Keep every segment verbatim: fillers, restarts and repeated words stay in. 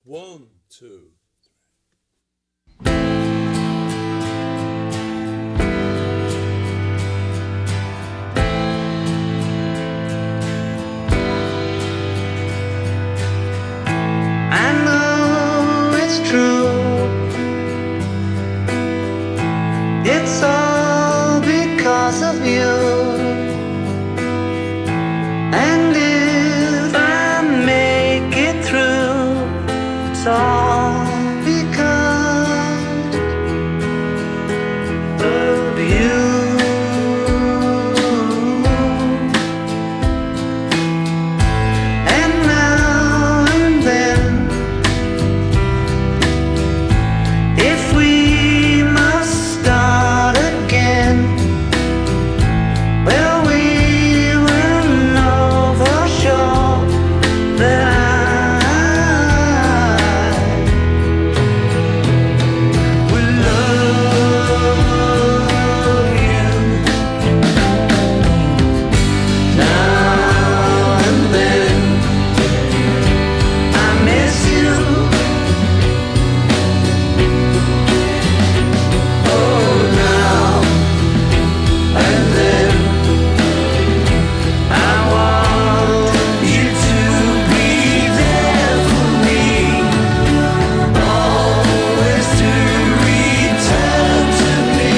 One, two. I know it's true. It's all because of you. And if I make it through, it's all because of you. And now and then, if we must start again, well, we will know for sure that I will love you. Now and then, I miss you. Oh, now and then, I want you to be there for me, always to return to me.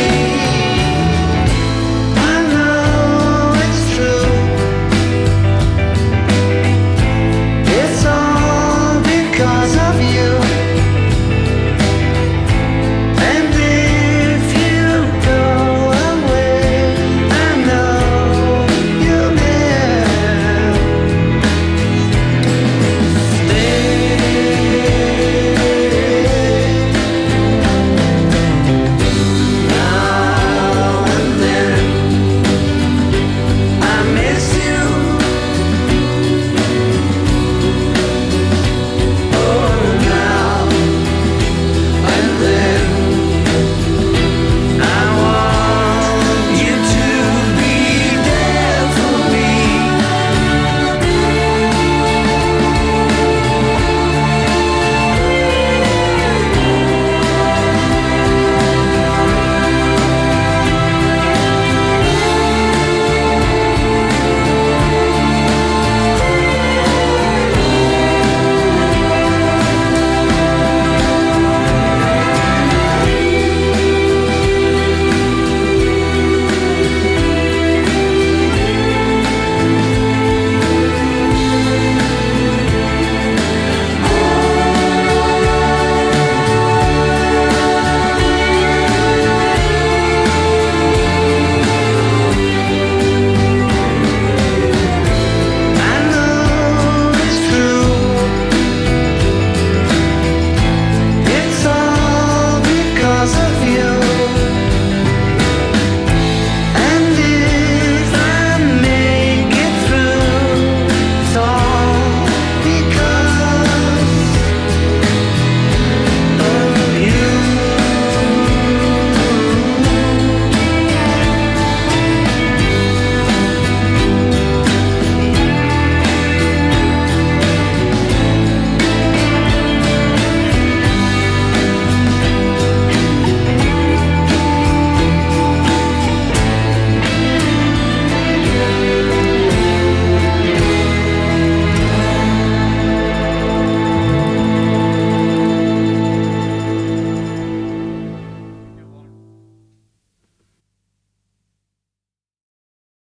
I know it's true. It's all because of you.